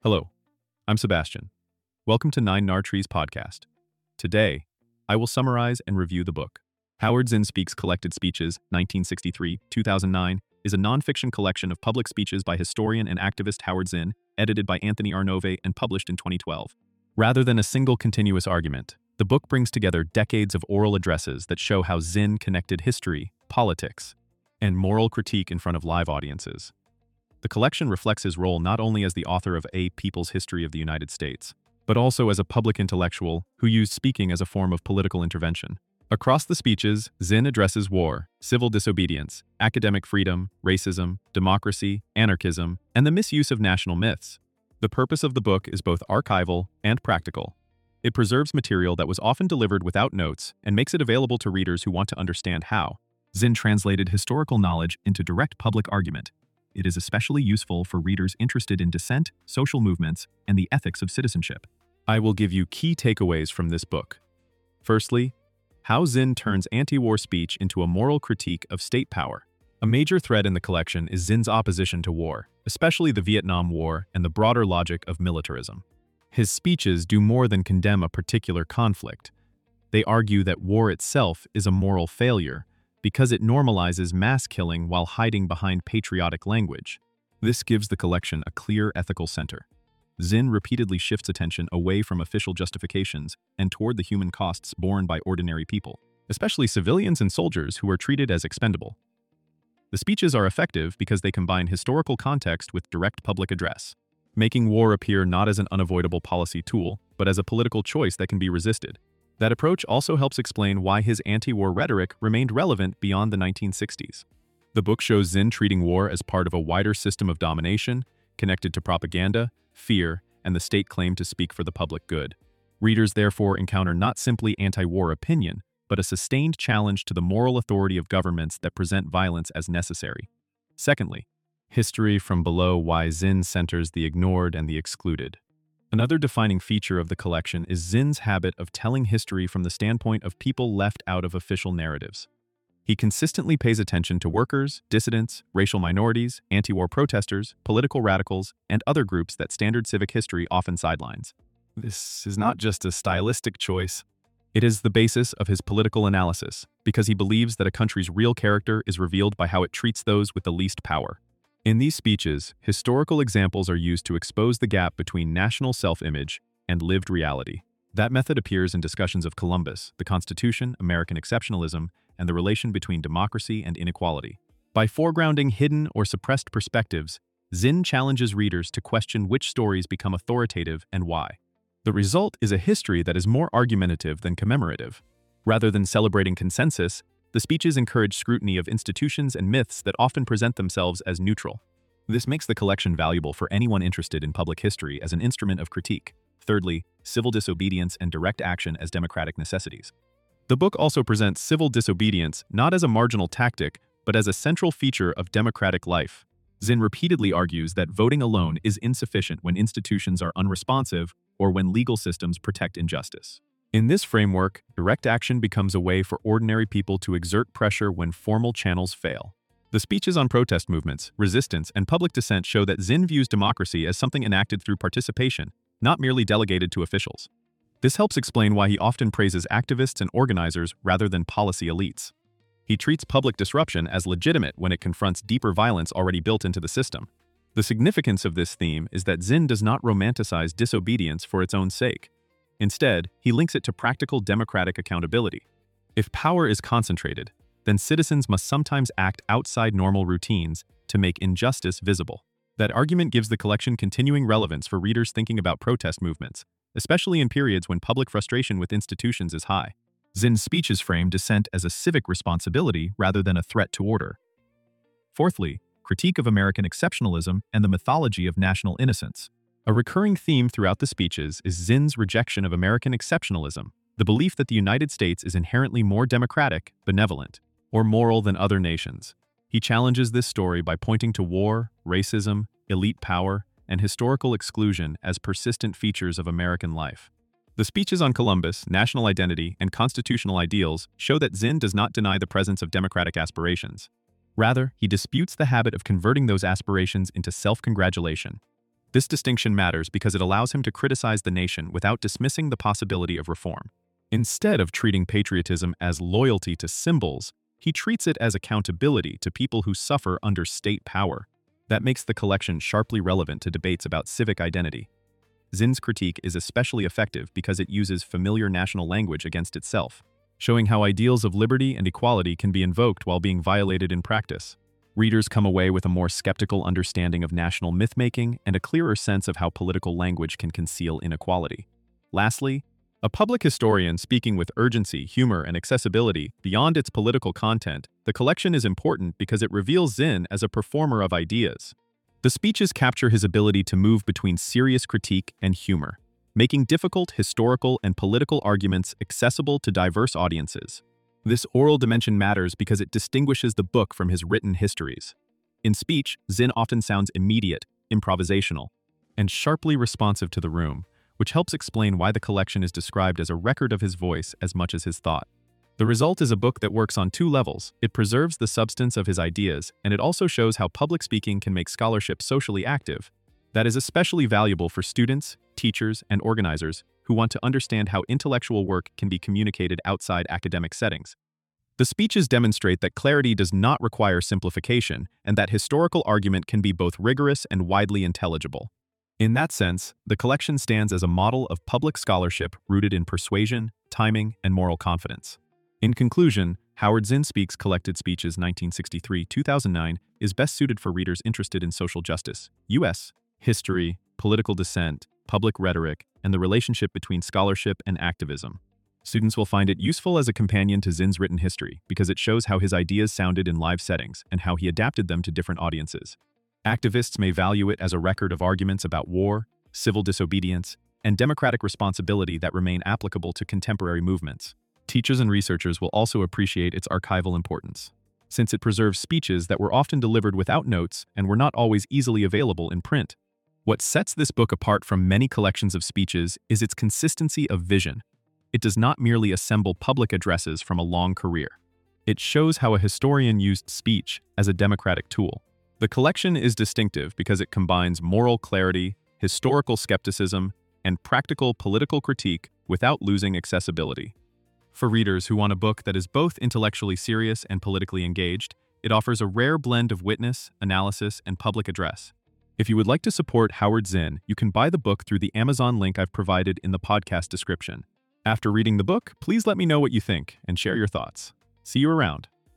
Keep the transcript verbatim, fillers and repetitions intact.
Hello, I'm Sebastian. Welcome to Nine Nar Trees podcast. Today, I will summarize and review the book. Howard Zinn Speaks Collected Speeches, nineteen sixty-three to two thousand nine, is a nonfiction collection of public speeches by historian and activist Howard Zinn, edited by Anthony Arnove and published in twenty twelve. Rather than a single continuous argument, the book brings together decades of oral addresses that show how Zinn connected history, politics, and moral critique in front of live audiences. The collection reflects his role not only as the author of A People's History of the United States, but also as a public intellectual who used speaking as a form of political intervention. Across the speeches, Zinn addresses war, civil disobedience, academic freedom, racism, democracy, anarchism, and the misuse of national myths. The purpose of the book is both archival and practical. It preserves material that was often delivered without notes and makes it available to readers who want to understand how Zinn translated historical knowledge into direct public argument. It is especially useful for readers interested in dissent, social movements, and the ethics of citizenship. I will give you key takeaways from this book. Firstly, how Zinn turns anti-war speech into a moral critique of state power. A major thread in the collection is Zinn's opposition to war, especially the Vietnam War and the broader logic of militarism. His speeches do more than condemn a particular conflict. They argue that war itself is a moral failure, because it normalizes mass killing while hiding behind patriotic language. This gives the collection a clear ethical center. Zinn repeatedly shifts attention away from official justifications and toward the human costs borne by ordinary people, especially civilians and soldiers who are treated as expendable. The speeches are effective because they combine historical context with direct public address, making war appear not as an unavoidable policy tool, but as a political choice that can be resisted. That approach also helps explain why his anti-war rhetoric remained relevant beyond the nineteen sixties. The book shows Zinn treating war as part of a wider system of domination, connected to propaganda, fear, and the state claim to speak for the public good. Readers therefore encounter not simply anti-war opinion, but a sustained challenge to the moral authority of governments that present violence as necessary. Secondly, history from below: why Zinn centers the ignored and the excluded. Another defining feature of the collection is Zinn's habit of telling history from the standpoint of people left out of official narratives. He consistently pays attention to workers, dissidents, racial minorities, anti-war protesters, political radicals, and other groups that standard civic history often sidelines. This is not just a stylistic choice. It is the basis of his political analysis, because he believes that a country's real character is revealed by how it treats those with the least power. In these speeches, historical examples are used to expose the gap between national self-image and lived reality. That method appears in discussions of Columbus, the Constitution, American exceptionalism, and the relation between democracy and inequality. By foregrounding hidden or suppressed perspectives, Zinn challenges readers to question which stories become authoritative and why. The result is a history that is more argumentative than commemorative. Rather than celebrating consensus, the speeches encourage scrutiny of institutions and myths that often present themselves as neutral. This makes the collection valuable for anyone interested in public history as an instrument of critique. Thirdly, civil disobedience and direct action as democratic necessities. The book also presents civil disobedience not as a marginal tactic, but as a central feature of democratic life. Zinn repeatedly argues that voting alone is insufficient when institutions are unresponsive or when legal systems protect injustice. In this framework, direct action becomes a way for ordinary people to exert pressure when formal channels fail. The speeches on protest movements, resistance, and public dissent show that Zinn views democracy as something enacted through participation, not merely delegated to officials. This helps explain why he often praises activists and organizers rather than policy elites. He treats public disruption as legitimate when it confronts deeper violence already built into the system. The significance of this theme is that Zinn does not romanticize disobedience for its own sake. Instead, he links it to practical democratic accountability. If power is concentrated, then citizens must sometimes act outside normal routines to make injustice visible. That argument gives the collection continuing relevance for readers thinking about protest movements, especially in periods when public frustration with institutions is high. Zinn's speeches frame dissent as a civic responsibility rather than a threat to order. Fourthly, critique of American exceptionalism and the mythology of national innocence. A recurring theme throughout the speeches is Zinn's rejection of American exceptionalism, the belief that the United States is inherently more democratic, benevolent, or moral than other nations. He challenges this story by pointing to war, racism, elite power, and historical exclusion as persistent features of American life. The speeches on Columbus, national identity, and constitutional ideals show that Zinn does not deny the presence of democratic aspirations. Rather, he disputes the habit of converting those aspirations into self-congratulation. This distinction matters because it allows him to criticize the nation without dismissing the possibility of reform. Instead of treating patriotism as loyalty to symbols, he treats it as accountability to people who suffer under state power. That makes the collection sharply relevant to debates about civic identity. Zinn's critique is especially effective because it uses familiar national language against itself, showing how ideals of liberty and equality can be invoked while being violated in practice. Readers come away with a more skeptical understanding of national myth-making and a clearer sense of how political language can conceal inequality. Lastly, a public historian speaking with urgency, humor, and accessibility beyond its political content, the collection is important because it reveals Zinn as a performer of ideas. The speeches capture his ability to move between serious critique and humor, making difficult historical and political arguments accessible to diverse audiences. This oral dimension matters because it distinguishes the book from his written histories. In speech, Zinn often sounds immediate, improvisational, and sharply responsive to the room, which helps explain why the collection is described as a record of his voice as much as his thought. The result is a book that works on two levels. It preserves the substance of his ideas, and it also shows how public speaking can make scholarship socially active. That is especially valuable for students, teachers, and organizers who want to understand how intellectual work can be communicated outside academic settings. The speeches demonstrate that clarity does not require simplification, and that historical argument can be both rigorous and widely intelligible. In that sense, the collection stands as a model of public scholarship rooted in persuasion, timing, and moral confidence. In conclusion, Howard Zinn Speaks Collected Speeches nineteen sixty-three to two thousand nine is best suited for readers interested in social justice, U S history, political dissent, public rhetoric, and the relationship between scholarship and activism. Students will find it useful as a companion to Zinn's written history because it shows how his ideas sounded in live settings and how he adapted them to different audiences. Activists may value it as a record of arguments about war, civil disobedience, and democratic responsibility that remain applicable to contemporary movements. Teachers and researchers will also appreciate its archival importance, since it preserves speeches that were often delivered without notes and were not always easily available in print. What sets this book apart from many collections of speeches is its consistency of vision. It does not merely assemble public addresses from a long career. It shows how a historian used speech as a democratic tool. The collection is distinctive because it combines moral clarity, historical skepticism, and practical political critique without losing accessibility. For readers who want a book that is both intellectually serious and politically engaged, it offers a rare blend of witness, analysis, and public address. If you would like to support Howard Zinn, you can buy the book through the Amazon link I've provided in the podcast description. After reading the book, please let me know what you think and share your thoughts. See you around.